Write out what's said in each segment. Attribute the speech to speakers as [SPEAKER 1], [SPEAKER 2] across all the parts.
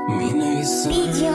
[SPEAKER 1] می نویسم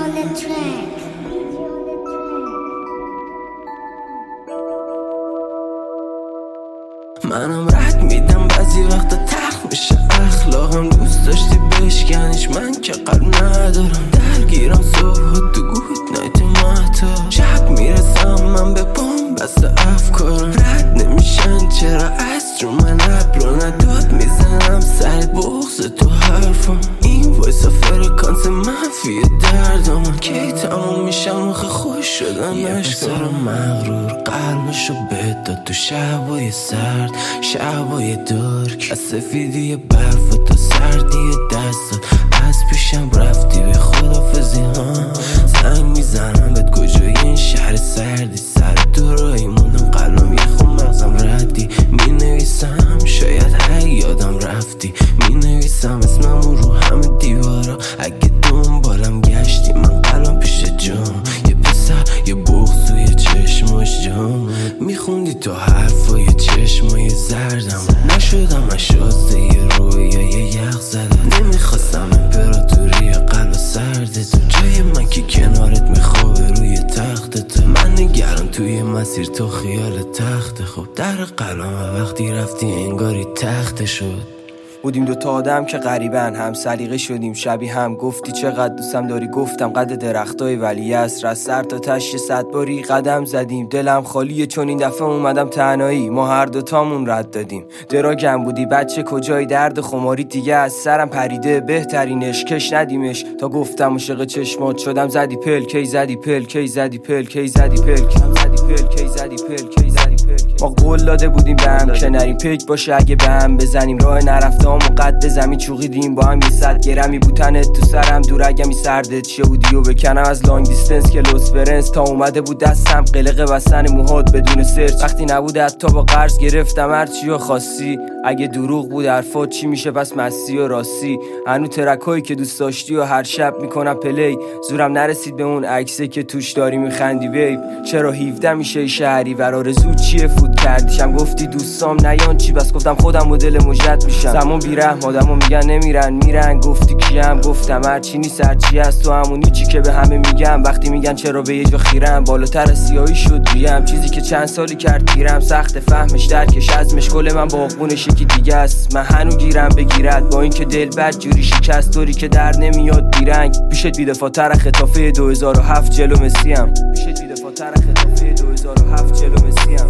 [SPEAKER 1] منم رد میدم بعضی وقتا تلخ میشه اخلاقم دوست داشتی بشکنیش من که قلب ندارم درگیرم صبح تو گود نایت ماتا شب میرسم من به پام بست افکارم رد نمیشن چرا از رو من ابرو نداد میزنم سر بغض تو حرفم این وایسا فرکانس منفی دردم کی تموم میشم آخه خوش شدن یه پسر مغرور قلبشو بداد تو شبای سرد شبای درک از سفیدی برف تا سردی دستات از پیشم رفتی به خدافزی ها زنگ میزنم بهت کجای این شهر سردی سر تو رایی موندم قلبم یه خون مغزم ردی می نویسم شاید هی یادم رفتی می نویسم اسمم رو همه دیوارا اگه دنبالم گشتی من قلبم پیش جام یه پسر یه بغض توی چشماش جام میخوندی تو حرفای چشمای زردم نشدم من شازده یه رویای یخ زدن نمیخواستم امپراتوری قلب سرده تو جای من که کنارت میخوابه روی تخت تو من نگرم توی مسیر تو خیال تخت خوب در قلبم وقتی رفتی انگاری تخت شد
[SPEAKER 2] بودیم دوتا آدم که غریبن هم سلیقه شدیم شبیه هم گفتی چقدر دوستم داری گفتم قد درختای ولی عصر از سر تا تش 100 باری قدم زدیم دلم خالیه چون این دفعه اومدم تنهایی ما هر دوتامون رد دادیم دراگم بودی بچه کجای درد خماری دیگه از سرم پریده بهترینش کش ندیمش تا گفتم عاشق چشمات شدم زدی پل کی زدی پل کی زدی پل کی زدی پل کی زدی پل کی زدی پل کی زدی پل ما قول داده بودیم به هم که نریم پیک باشه اگه به هم بزنیم راه نرفتم و قد زمین چوقیدیم با هم 100 گرمی بوتنت تو سرم دور اگمی سردت چه بودی و بکنم از لانگ دیستنس که لوس فرنس تا اومده بود دستم قلق بستن موهات بدون سرچ وقتی نبود حتی با قرض گرفتم هرچی و خاصی اگه دروغ بود حرفات چی میشه پس مستی و راستی هنو ترکایی که دوست داشتی و هر شب میکنم پلی زورم نرسید به اون عکسه که توش داری میخندی بیب چرا 17 میشه شهری ور آرزو چیه فوت کردیشم گفتی دوستام نیان چی بس گفتم خودم مدل مجد میشم زمان بیرحم آدمو میگن نمیرن میرن گفتی کیم گفتم هرچی نیست هرچی هست تو همونی چی که به همه میگم وقتی میگن چرا به یه جا خیرم بالاتر سیاهی شد ریم چیزی که چند سالی کرد پیرم سخت فهمش درکش از مشکل من باغبونش یکی دیگه است من هنو گیرم بگیرد با اینکه دل بد جوری شکست طوری که در نمیاد بیرنگ پیشت بی‌دفاع‌تر خطافه 2007 جلو مسیم پیشت بی‌دفاع‌تر خطافه 2007 جلو مسیم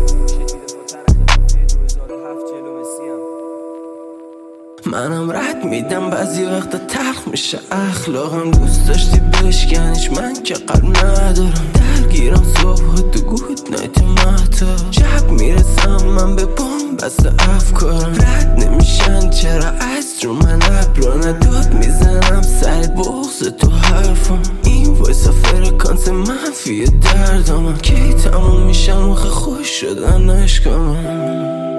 [SPEAKER 1] منم رد میدم بعضی وقتا تلخ میشه اخلاقم دوست داشتی بشکنیش من که قلب ندارم درگیرم صبح تو گود نایت ماتا شب میرسم من به پام بست افکارم رد نمیشن چرا از رو من ابرو نداد میزنم سر بغض تو حرفم این وایسا فرکانس منفی دردم کی تموم میشم آخه خوش شدن عشقم